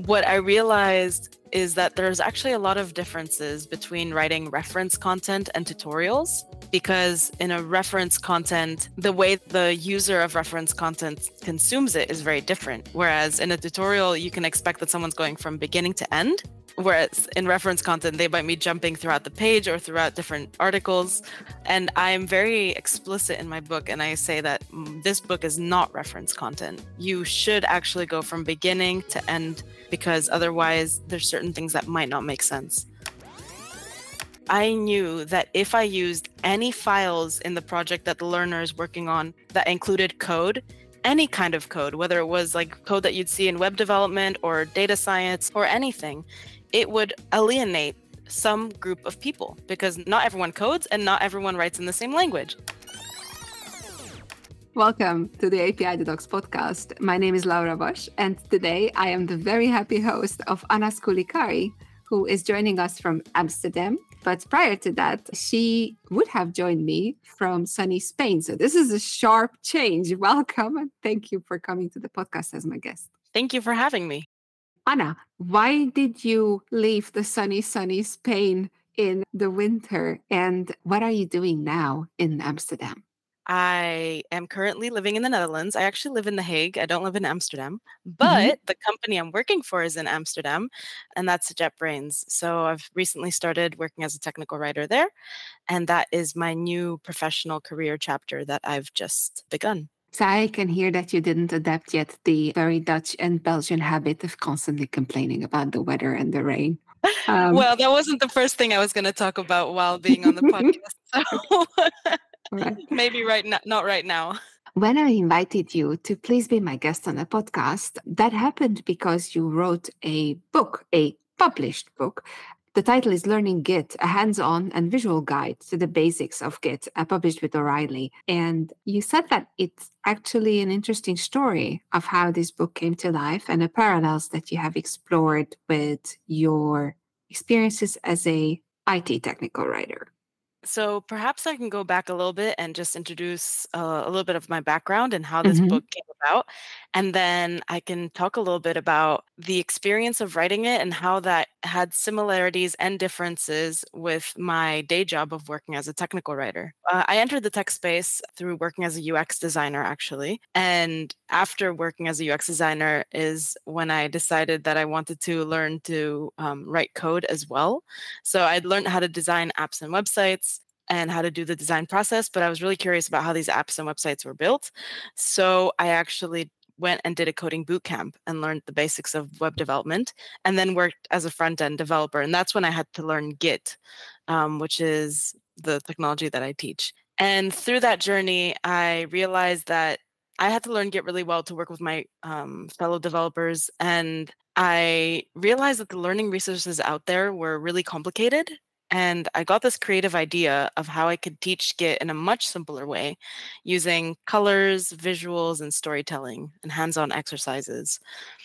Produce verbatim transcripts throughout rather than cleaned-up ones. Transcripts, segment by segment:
what I realized is that there's actually a lot of differences between writing reference content and tutorials, because in a reference content, the way the user of reference content consumes it is very different. Whereas in a tutorial, you can expect that someone's going from beginning to end. Whereas in reference content, they might be jumping throughout the page or throughout different articles. And I'm very explicit in my book, and I say that mm, this book is not reference content. You should actually go from beginning to end, because otherwise there's certain things that might not make sense. I knew that if I used any files in the project that the learner is working on that included code, any kind of code, whether it was like code that you'd see in web development or data science or anything, it would alienate some group of people, because not everyone codes and not everyone writes in the same language. Welcome to the A P I Docs podcast. My name is Laura Bosch, and today I am the very happy host of Anna Skulikari, who is joining us from Amsterdam. But prior to that, she would have joined me from sunny Spain. So this is a sharp change. Welcome, and thank you for coming to the podcast as my guest. Thank you for having me. Anna, why did you leave the sunny, sunny Spain in the winter? And what are you doing now in Amsterdam? I am currently living in the Netherlands. I actually live in The Hague. I don't live in Amsterdam, but mm-hmm. the company I'm working for is in Amsterdam, and that's JetBrains. So I've recently started working as a technical writer there, and that is my new professional career chapter that I've just begun. So I can hear that you didn't adapt yet the very Dutch and Belgian habit of constantly complaining about the weather and the rain. Um, well, that wasn't the first thing I was going to talk about while being on the podcast. So right. Maybe right now, not right now. When I invited you to please be my guest on the podcast, that happened because you wrote a book, a published book. The title is Learning Git, a hands-on and visual guide to the basics of Git, uh, published with O'Reilly. And you said that it's actually an interesting story of how this book came to life and the parallels that you have explored with your experiences as a I T technical writer. So perhaps I can go back a little bit and just introduce uh, a little bit of my background and how this mm-hmm. book came about. And then I can talk a little bit about the experience of writing it and how that had similarities and differences with my day job of working as a technical writer. Uh, I entered the tech space through working as a U X designer, actually. And after working as a U X designer is when I decided that I wanted to learn to um, write code as well. So I'd learned how to design apps and websites and how to do the design process, but I was really curious about how these apps and websites were built. So I actually went and did a coding boot camp and learned the basics of web development, and then worked as a front-end developer. And that's when I had to learn Git, um, which is the technology that I teach. And through that journey, I realized that I had to learn Git really well to work with my um, fellow developers. And I realized that the learning resources out there were really complicated. And I got this creative idea of how I could teach Git in a much simpler way, using colors, visuals, and storytelling and hands-on exercises.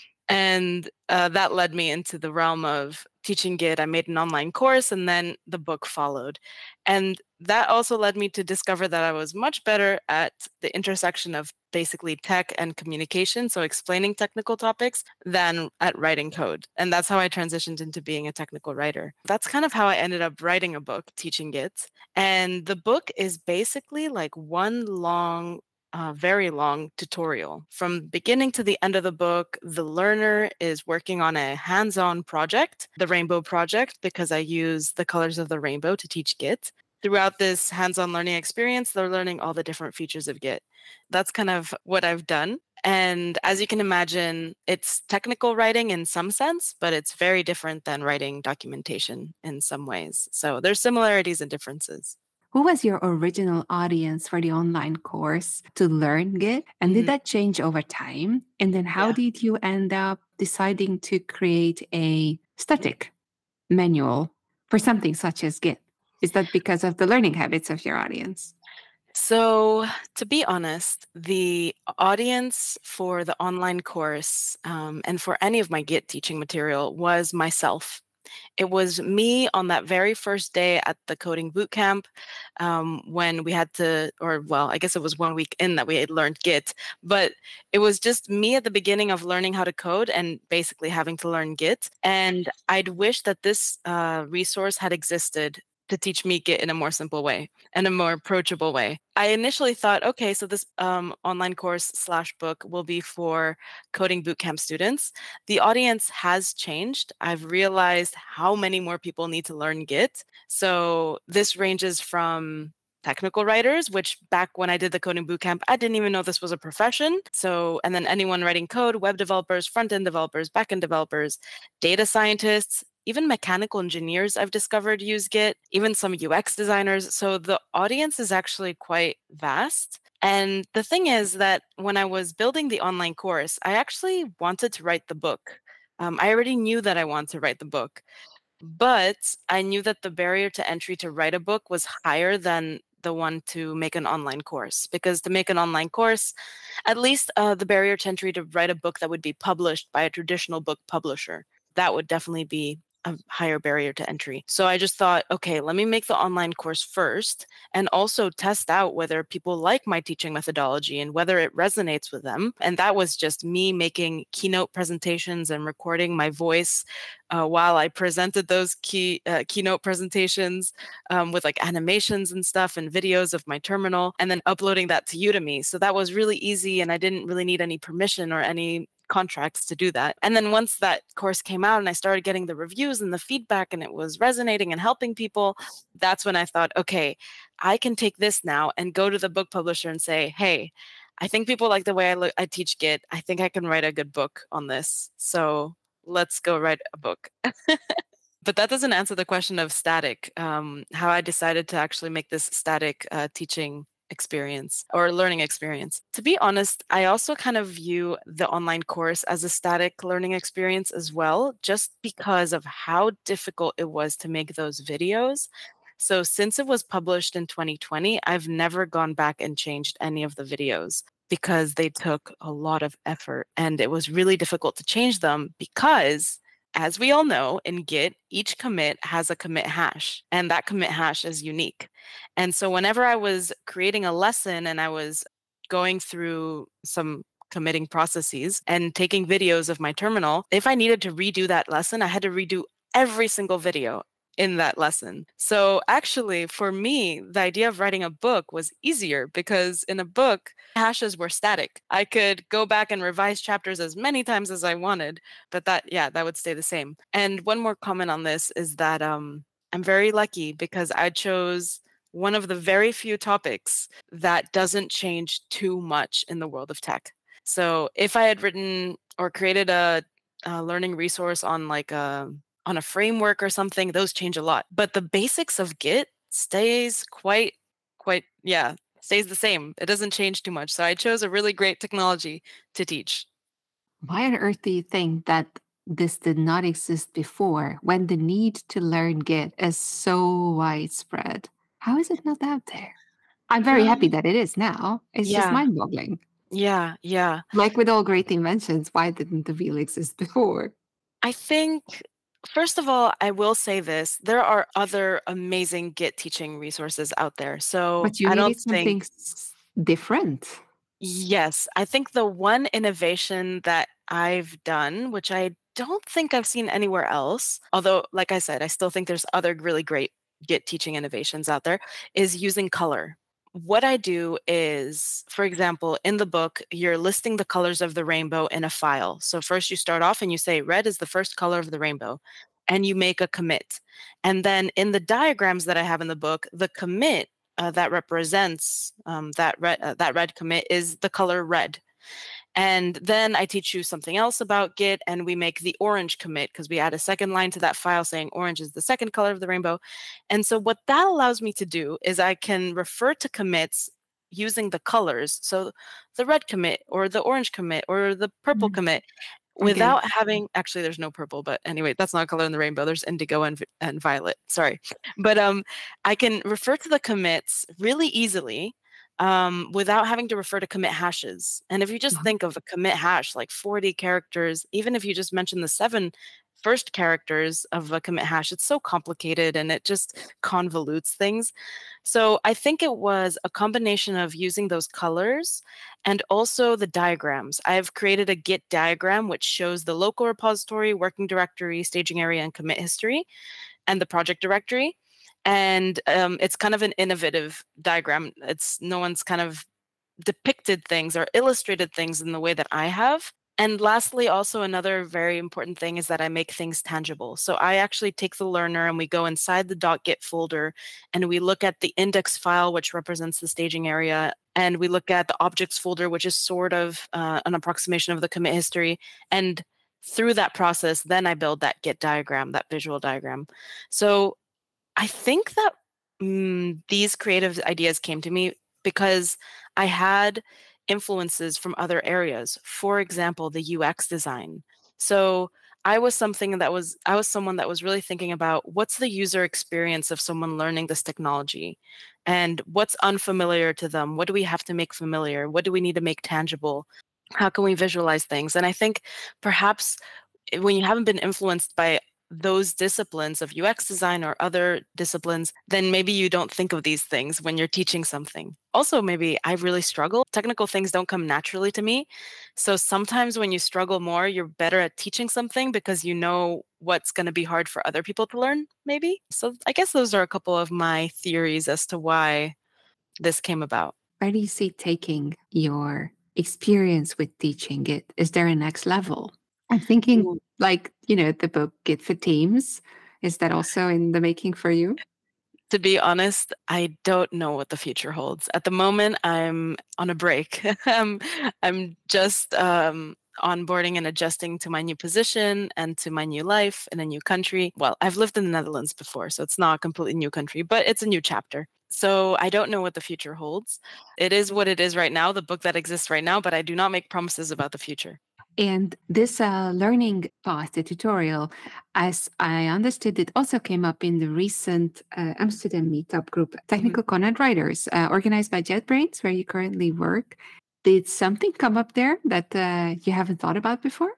And uh, that led me into the realm of teaching Git. I made an online course, and then the book followed. And that also led me to discover that I was much better at the intersection of basically tech and communication, so explaining technical topics, than at writing code. And that's how I transitioned into being a technical writer. That's kind of how I ended up writing a book, teaching Git. And the book is basically like one long A very long tutorial. From beginning to the end of the book, the learner is working on a hands-on project, the Rainbow Project, because I use the colors of the rainbow to teach Git. Throughout this hands-on learning experience, they're learning all the different features of Git. That's kind of what I've done. And as you can imagine, it's technical writing in some sense, but it's very different than writing documentation in some ways. So there's similarities and differences. Who was your original audience for the online course to learn Git? And mm-hmm. did that change over time? And then how yeah. did you end up deciding to create a static manual for something such as Git? Is that because of the learning habits of your audience? So to be honest, the audience for the online course um, and for any of my Git teaching material was myself. It was me on that very first day at the coding bootcamp, um, when we had to, or well, I guess it was one week in that we had learned Git, but it was just me at the beginning of learning how to code and basically having to learn Git. And I'd wish that this uh, resource had existed to teach me Git in a more simple way and a more approachable way. I initially thought, okay, so this um, online course slash book will be for coding bootcamp students. The audience has changed. I've realized how many more people need to learn Git. So this ranges from technical writers, which back when I did the coding bootcamp, I didn't even know this was a profession. So, and then anyone writing code, web developers, front-end developers, back-end developers, data scientists, even mechanical engineers I've discovered use Git, even some U X designers. So the audience is actually quite vast. And the thing is that when I was building the online course, I actually wanted to write the book. Um, I already knew that I wanted to write the book, but I knew that the barrier to entry to write a book was higher than the one to make an online course. Because to make an online course, at least uh, the barrier to entry to write a book that would be published by a traditional book publisher, that would definitely be a higher barrier to entry. So I just thought, okay, let me make the online course first and also test out whether people like my teaching methodology and whether it resonates with them. And that was just me making keynote presentations and recording my voice uh, while I presented those key uh, keynote presentations um, with like animations and stuff and videos of my terminal, and then uploading that to Udemy. So that was really easy, and I didn't really need any permission or any contracts to do that. And then once that course came out and I started getting the reviews and the feedback and it was resonating and helping people, that's when I thought, okay, I can take this now and go to the book publisher and say, hey, I think people like the way I, look, I teach Git. I think I can write a good book on this. So let's go write a book. But that doesn't answer the question of static, um, how I decided to actually make this static uh, teaching experience or learning experience. To be honest, I also kind of view the online course as a static learning experience as well, just because of how difficult it was to make those videos. So since it was published in twenty twenty, I've never gone back and changed any of the videos because they took a lot of effort and it was really difficult to change them because, as we all know, in Git, each commit has a commit hash, and that commit hash is unique. And so whenever I was creating a lesson and I was going through some committing processes and taking videos of my terminal, if I needed to redo that lesson, I had to redo every single video in that lesson. So actually, for me, the idea of writing a book was easier because in a book, hashes were static. I could go back and revise chapters as many times as I wanted, but that, yeah, that would stay the same. And one more comment on this is that um, I'm very lucky because I chose one of the very few topics that doesn't change too much in the world of tech. So if I had written or created a, a learning resource on like a on a framework or something, those change a lot. But the basics of Git stays quite, quite, yeah, stays the same. It doesn't change too much. So I chose a really great technology to teach. Why on earth do you think that this did not exist before when the need to learn Git is so widespread? How is it not out there? I'm very Um, happy that it is now. It's just yeah, mind boggling. yeah, yeah. Like with all great inventions, why didn't the wheel exist before? I think, first of all, I will say this. There are other amazing Git teaching resources out there. So But you I don't needed think, something s- different. yes, I think the one innovation that I've done, which I don't think I've seen anywhere else, although, like I said, I still think there's other really great Git teaching innovations out there, is using color. What I do is, for example, in the book, you're listing the colors of the rainbow in a file. So first you start off and you say red is the first color of the rainbow, and you make a commit. And then in the diagrams that I have in the book, the commit uh, that represents um, that red uh, that red commit is the color red. And then I teach you something else about Git, and we make the orange commit because we add a second line to that file saying orange is the second color of the rainbow. And so what that allows me to do is I can refer to commits using the colors. So the red commit or the orange commit or the purple Mm, commit okay. without having, actually there's no purple, but anyway, that's not a color in the rainbow. There's indigo and, and violet. Sorry. But um, I can refer to the commits really easily um, without having to refer to commit hashes. And if you just Uh-huh. think of a commit hash, like forty characters, even if you just mention the seven first characters of a commit hash, it's so complicated and it just convolutes things. So I think it was a combination of using those colors and also the diagrams. I've created a Git diagram which shows the local repository, working directory, staging area, and commit history, and the project directory. And um, it's kind of an innovative diagram. It's no one's kind of depicted things or illustrated things in the way that I have. And lastly, also another very important thing is that I make things tangible. So I actually take the learner and we go inside the .git folder and we look at the index file, which represents the staging area. And we look at the objects folder, which is sort of uh, an approximation of the commit history. And through that process, then I build that Git diagram, that visual diagram. So I think that mm, these creative ideas came to me because I had influences from other areas. For example, the U X design. So I was something that was I was someone that was really thinking about what's the user experience of someone learning this technology and what's unfamiliar to them? What do we have to make familiar? What do we need to make tangible? How can we visualize things? And I think perhaps eh, when you haven't been influenced by those disciplines of U X design or other disciplines, then maybe you don't think of these things when you're teaching something. Also, maybe I really struggle. Technical things don't come naturally to me. So sometimes when you struggle more, you're better at teaching something because you know what's going to be hard for other people to learn, maybe. So I guess those are a couple of my theories as to why this came about. Where do you see taking your experience with teaching it? Is there a next level? I'm thinking Ooh. like, you know, the book Git for Teams. Is that also in the making for you? To be honest, I don't know what the future holds. At the moment, I'm on a break. I'm, I'm just um, onboarding and adjusting to my new position and to my new life in a new country. Well, I've lived in the Netherlands before, so it's not a completely new country, but it's a new chapter. So I don't know what the future holds. It is what it is right now, the book that exists right now, but I do not make promises about the future. And this uh, learning path, the tutorial, as I understood, it also came up in the recent uh, Amsterdam meetup group, Technical Mm-hmm. Content Writers, uh, organized by JetBrains, where you currently work. Did something come up there that uh, you haven't thought about before?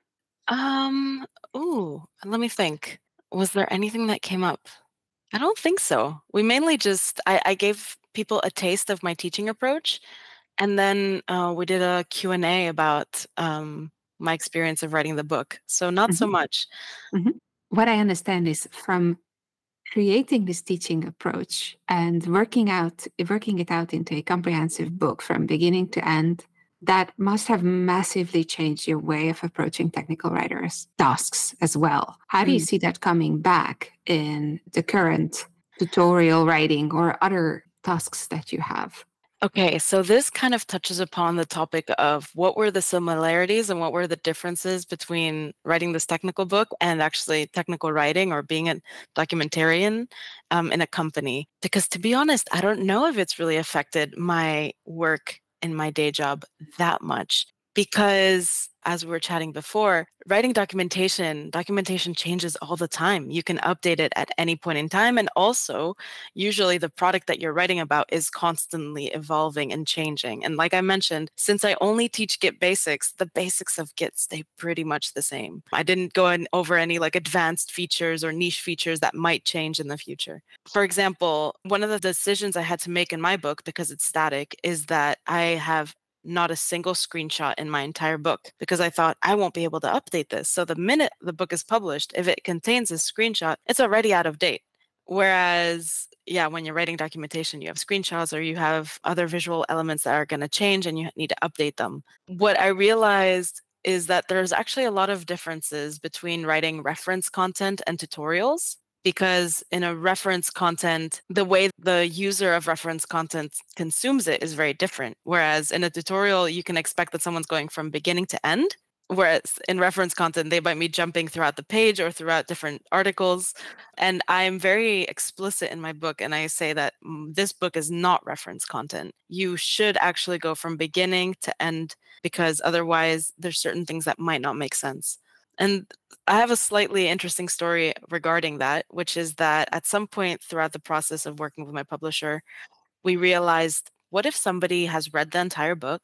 Um, ooh, let me think. Was there anything that came up? I don't think so. We mainly just I, I gave people a taste of my teaching approach, and then uh, we did a Q and A about um, my experience of writing the book. So not so Mhm, much. mhm. What I understand is from creating this teaching approach and working out working it out into a comprehensive book from beginning to end, that must have massively changed your way of approaching technical writers tasks as well. How do you Mm. see that coming back in the current tutorial writing or other tasks that you have? Okay, so this kind of touches upon the topic of what were the similarities and what were the differences between writing this technical book and actually technical writing or being a documentarian um, in a company. Because to be honest, I don't know if it's really affected my work in my day job that much. Because as we were chatting before, writing documentation, documentation changes all the time. You can update it at any point in time. And also, usually the product that you're writing about is constantly evolving and changing. And like I mentioned, since I only teach Git basics, the basics of Git stay pretty much the same. I didn't go in over any like advanced features or niche features that might change in the future. For example, one of the decisions I had to make in my book, because it's static, is that I have not a single screenshot in my entire book because I thought I won't be able to update this. So the minute the book is published, if it contains a screenshot, it's already out of date. Whereas, yeah, when you're writing documentation, you have screenshots or you have other visual elements that are going to change and you need to update them. What I realized is that there's actually a lot of differences between writing reference content and tutorials. Because in a reference content, the way the user of reference content consumes it is very different. Whereas in a tutorial, you can expect that someone's going from beginning to end. Whereas in reference content, they might be jumping throughout the page or throughout different articles. And I'm very explicit in my book, and I say that mm, this book is not reference content. You should actually go from beginning to end because otherwise there's certain things that might not make sense. And I have a slightly interesting story regarding that, which is that at some point throughout the process of working with my publisher, we realized, what if somebody has read the entire book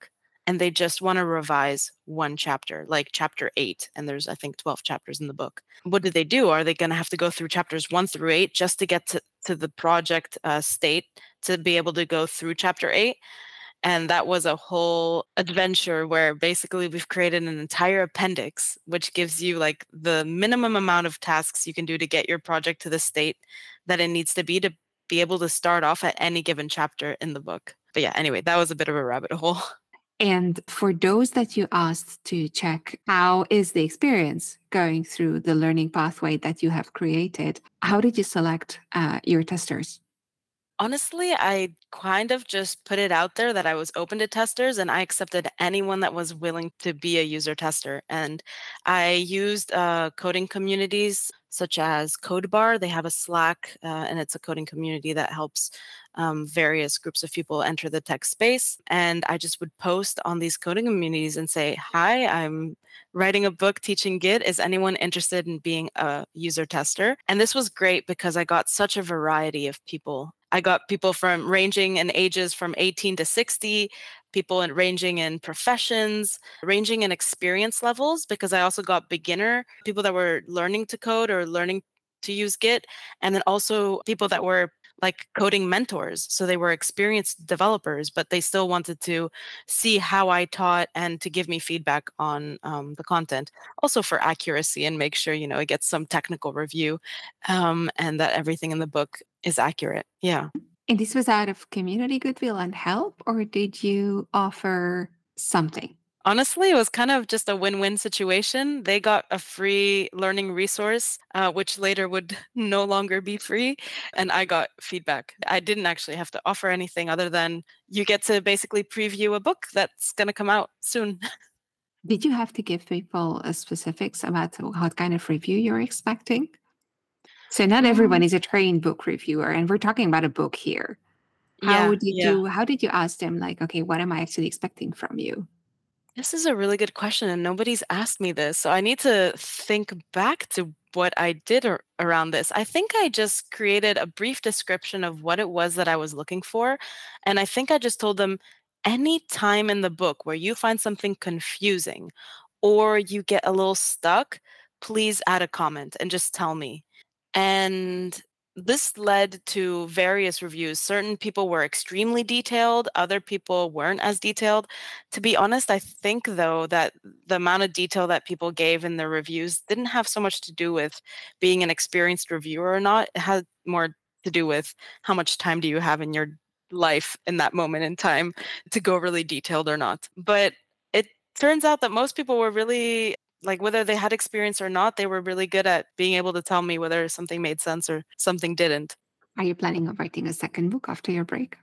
and they just want to revise one chapter, like chapter eight, and there's I think twelve chapters in the book. What do they do? Are they going to have to go through chapters one through eight just to get to, to the project uh, state to be able to go through chapter eight? And that was a whole adventure where basically we've created an entire appendix, which gives you like the minimum amount of tasks you can do to get your project to the state that it needs to be to be able to start off at any given chapter in the book. But yeah, anyway, that was a bit of a rabbit hole. And for those that you asked to check how is the experience going through the learning pathway that you have created, how did you select uh, your testers? Honestly, I kind of just put it out there that I was open to testers and I accepted anyone that was willing to be a user tester. And I used uh, coding communities such as CodeBar. They have a Slack, uh, and it's a coding community that helps um, various groups of people enter the tech space. And I just would post on these coding communities and say, hi, I'm writing a book teaching Git. Is anyone interested in being a user tester? And this was great because I got such a variety of people. I got people from ranging in ages from eighteen to sixty, people in ranging in professions, ranging in experience levels, because I also got beginner people that were learning to code or learning to use Git, and then also people that were like coding mentors. So they were experienced developers, but they still wanted to see how I taught and to give me feedback on um, the content, also for accuracy and make sure, you know, it gets some technical review um, and that everything in the book is accurate. Yeah. And this was out of community goodwill and help, or did you offer something? Honestly, it was kind of just a win-win situation. They got a free learning resource, uh, which later would no longer be free, and I got feedback. I didn't actually have to offer anything other than you get to basically preview a book that's going to come out soon. Did you have to give people uh, specifics about what kind of review you're expecting? So not everyone Mm, is a trained book reviewer, and we're talking about a book here. How yeah, did yeah. you how did you ask them, like, okay, what am I actually expecting from you? This is a really good question, and nobody's asked me this. So I need to think back to what I did ar- around this. I think I just created a brief description of what it was that I was looking for. And I think I just told them any time in the book where you find something confusing or you get a little stuck, please add a comment and just tell me. And this led to various reviews. Certain people were extremely detailed, other people weren't as detailed. To be honest, I think though that the amount of detail that people gave in their reviews didn't have so much to do with being an experienced reviewer or not. It had more to do with how much time do you have in your life in that moment in time to go really detailed or not. But it turns out that most people were really like whether they had experience or not, they were really good at being able to tell me whether something made sense or something didn't. Are you planning on writing a second book after your break?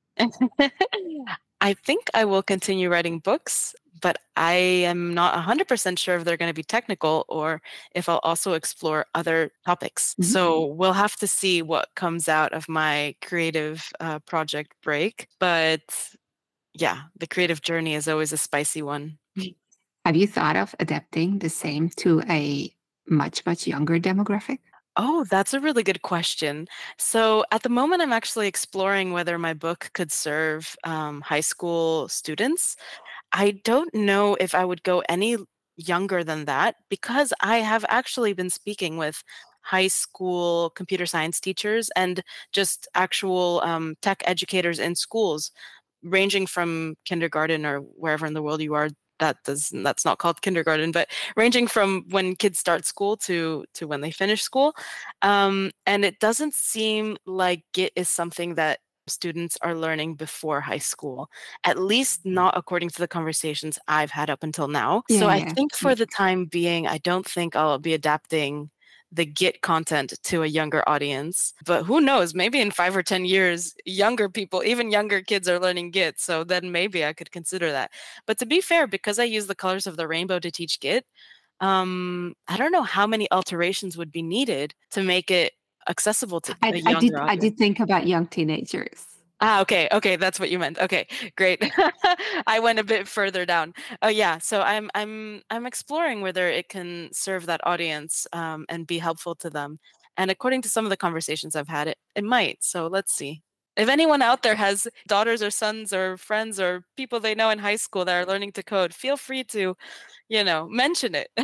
I think I will continue writing books, but I am not one hundred percent sure if they're going to be technical or if I'll also explore other topics. Mhm. So we'll have to see what comes out of my creative uh, project break. But yeah, the creative journey is always a spicy one. Have you thought of adapting the same to a much, much younger demographic? Oh, that's a really good question. So at the moment, I'm actually exploring whether my book could serve um, high school students. I don't know if I would go any younger than that because I have actually been speaking with high school computer science teachers and just actual um, tech educators in schools, ranging from kindergarten or wherever in the world you are. That does that's not called kindergarten, but ranging from when kids start school to to when they finish school, um, and it doesn't seem like Git is something that students are learning before high school, at least not according to the conversations I've had up until now. Yeah, So I yeah. think Yeah. for the time being, I don't think I'll be adapting the Git content to a younger audience. But who knows? Maybe in five or ten years, younger people, even younger kids are learning Git. So then maybe I could consider that. But to be fair, because I use the colors of the rainbow to teach Git, um, I don't know how many alterations would be needed to make it accessible to I, a I younger did I audience. did think about young teenagers. Ah, okay, okay, that's what you meant. Okay, great. I went a bit further down. Oh, yeah. So I'm I'm I'm exploring whether it can serve that audience um, and be helpful to them. And according to some of the conversations I've had, it it might. So let's see. If anyone out there has daughters or sons or friends or people they know in high school that are learning to code, feel free to, you know, mention it.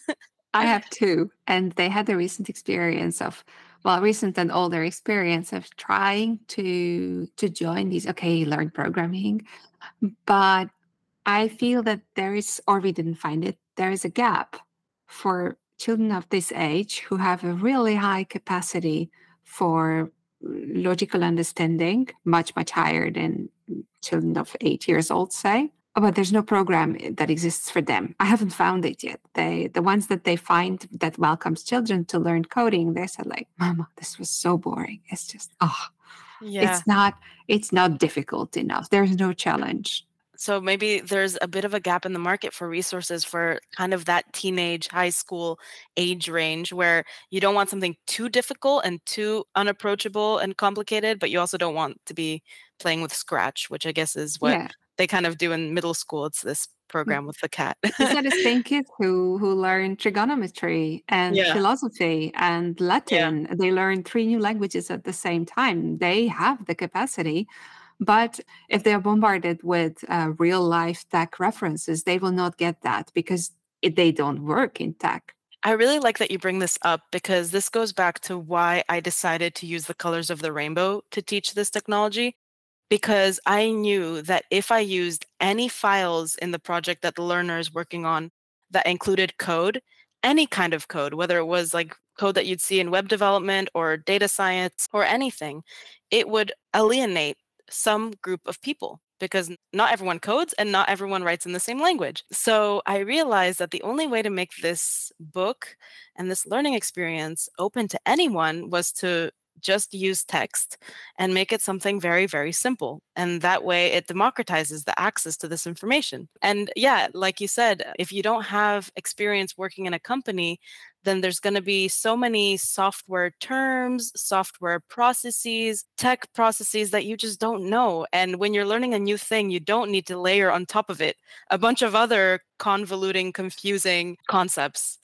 I have two, and they had the recent experience of, well, recent and older experience of trying to to join these. Okay, learn programming, but I feel that there is, or we didn't find it, there is a gap for children of this age who have a really high capacity for logical understanding, much, much higher than children of eight years old, say. But there's no program that exists for them. I haven't found it yet. They, the ones that they find that welcomes children to learn coding, they said like, "Mama, this was so boring. It's just, oh, Yeah. it's not, it's not difficult enough. There's no challenge." So maybe there's a bit of a gap in the market for resources for kind of that teenage, high school age range where you don't want something too difficult and too unapproachable and complicated, but you also don't want to be playing with Scratch, which I guess is what Yeah. they kind of do in middle school. It's this program with the cat. These are the same kids who who learn trigonometry and Yeah, philosophy and yeah. Latin. They learn three new languages at the same time. They have the capacity, but if they are bombarded with uh, real life tech references, they will not get that because it, they don't work in tech. I really like that you bring this up because this goes back to why I decided to use the colors of the rainbow to teach this technology. Because I knew that if I used any files in the project that the learner is working on that included code, any kind of code, whether it was like code that you'd see in web development or data science or anything, it would alienate some group of people because not everyone codes and not everyone writes in the same language. So I realized that the only way to make this book and this learning experience open to anyone was to just use text and make it something very, very simple. And that way it democratizes the access to this information. And yeah, like you said, if you don't have experience working in a company, then there's going to be so many software terms, software processes, tech processes that you just don't know. And when you're learning a new thing, you don't need to layer on top of it a bunch of other convoluting, confusing concepts.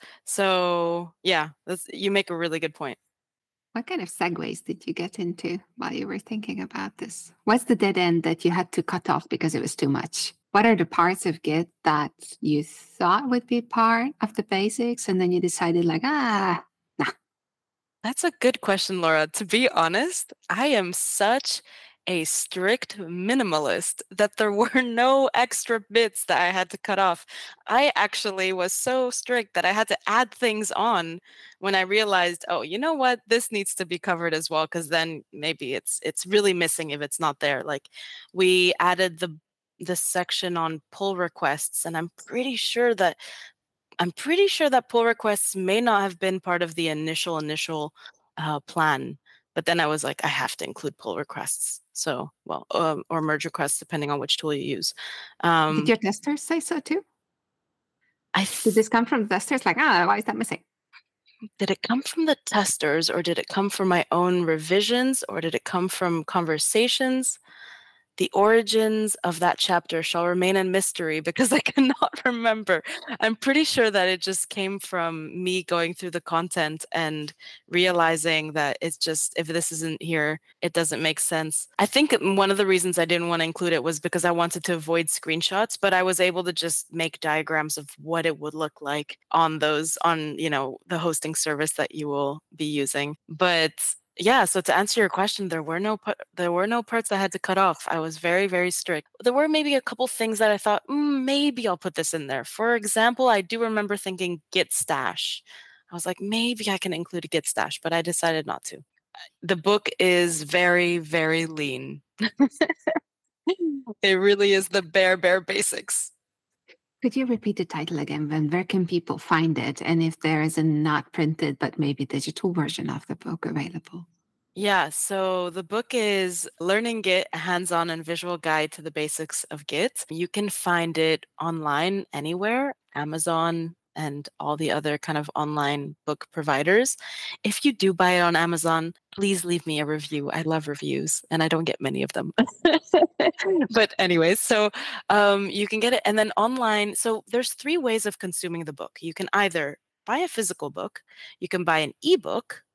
So yeah, that's, you make a really good point. What kind of segues did you get into while you were thinking about this? What's the dead end that you had to cut off because it was too much? What are the parts of Git that you thought would be part of the basics and then you decided like, ah, nah. That's a good question, Laura. To be honest, I am such a strict minimalist that there were no extra bits that I had to cut off. I actually was so strict that I had to add things on when I realized, oh, you know what, this needs to be covered as well, because then maybe it's it's really missing if it's not there. Like we added the the section on pull requests, and I'm pretty sure that I'm pretty sure that pull requests may not have been part of the initial initial uh, plan, but then I was like, I have to include pull requests. So, well, um, or merge requests, depending on which tool you use. Did Um, your testers say so too? I Did th- this come from the testers? Like, ah, why is that missing? did it come from the testers, or did it come from my own revisions, or did it come from conversations? The origins of that chapter shall remain a mystery because I cannot remember. I'm pretty sure that it just came from me going through the content and realizing that it's just, if this isn't here, it doesn't make sense. I think one of the reasons I didn't want to include it was because I wanted to avoid screenshots, but I was able to just make diagrams of what it would look like on those, on, you know, the hosting service that you will be using. But yeah, so to answer your question, there were no pu- there were no parts I had to cut off. I was very, very strict. There were maybe a couple things that I thought, mm, maybe I'll put this in there. For example, I do remember thinking git stash. I was like, maybe I can include a git stash, but I decided not to. The book is very, very lean. It really is the bare, bare basics. Could you repeat the title again? When where can people find it? And if there is a not printed but maybe digital version of the book available? Yeah, so the book is Learning Git, a hands-on and visual guide to the basics of Git. You can find it online anywhere, Amazon and all the other kind of online book providers. If you do buy it on Amazon, please leave me a review. I love reviews and I don't get many of them. But anyways, so um, you can get it. And then online, so there's three ways of consuming the book. You can either buy a physical book, you can buy an ebook,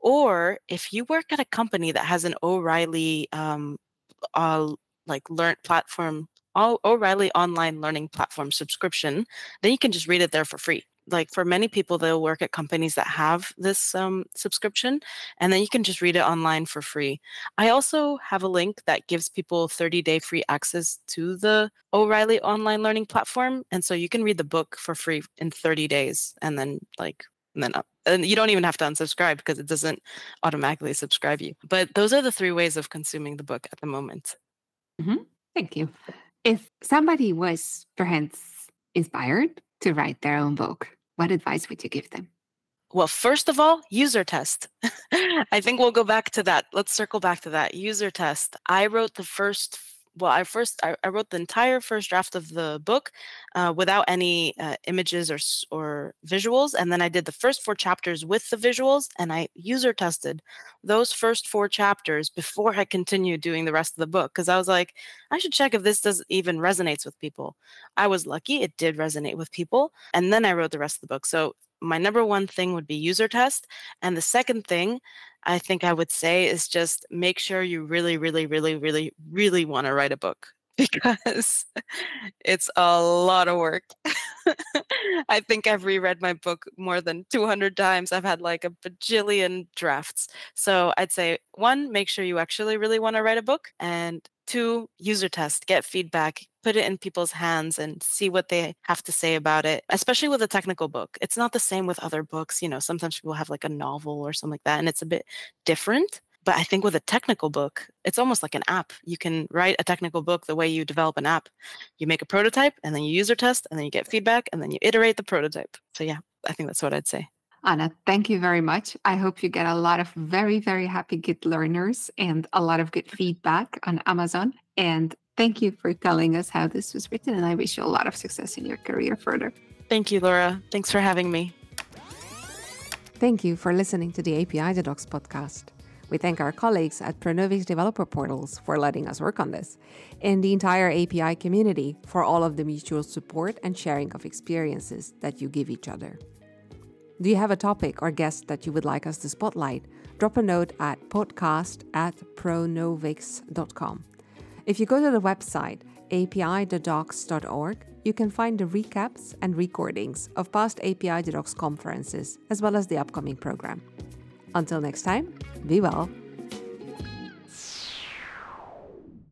Or if you work at a company that has an O'Reilly um, uh, like learn platform, O'Reilly online learning platform subscription, then you can just read it there for free. Like for many people, they'll work at companies that have this um, subscription, and then you can just read it online for free. I also have a link that gives people thirty-day free access to the O'Reilly online learning platform, and so you can read the book for free in thirty days, and then like and then up. And you don't even have to unsubscribe because it doesn't automatically subscribe you. But those are the three ways of consuming the book at the moment. Mm-hmm. Thank you. If somebody was perhaps inspired to write their own book, what advice would you give them? Well, first of all, user test. I think we'll go back to that. Let's circle back to that. User test. I wrote the first, well, I first, I, I wrote the entire first draft of the book uh, without any uh, images or, or visuals. And then I did the first four chapters with the visuals, and I user tested those first four chapters before I continued doing the rest of the book. Because I was like, I should check if this does even resonates with people. I was lucky. It did resonate with people. And then I wrote the rest of the book. So my number one thing would be user test. And the second thing I think I would say is just make sure you really, really, really, really, really want to write a book, because it's a lot of work. I think I've reread my book more than two hundred times. I've had like a bajillion drafts. So I'd say, one, make sure you actually really want to write a book. And two, user test, get feedback, put it in people's hands and see what they have to say about it, especially with a technical book. It's not the same with other books. You know, sometimes people have like a novel or something like that, and it's a bit different. But I think with a technical book, it's almost like an app. You can write a technical book the way you develop an app. You make a prototype, and then you user test, and then you get feedback, and then you iterate the prototype. So yeah, I think that's what I'd say. Anna, thank you very much. I hope you get a lot of very, very happy Git learners and a lot of good feedback on Amazon. And thank you for telling us how this was written. And I wish you a lot of success in your career further. Thank you, Laura. Thanks for having me. Thank you for listening to the A P I Docs podcast. We thank our colleagues at Pronovix Developer Portals for letting us work on this, and the entire A P I community for all of the mutual support and sharing of experiences that you give each other. Do you have a topic or guest that you would like us to spotlight? Drop a note at podcast at pronovix dot com. If you go to the website a p i docs dot org, you can find the recaps and recordings of past A P I Docs conferences, as well as the upcoming program. Until next time, be well.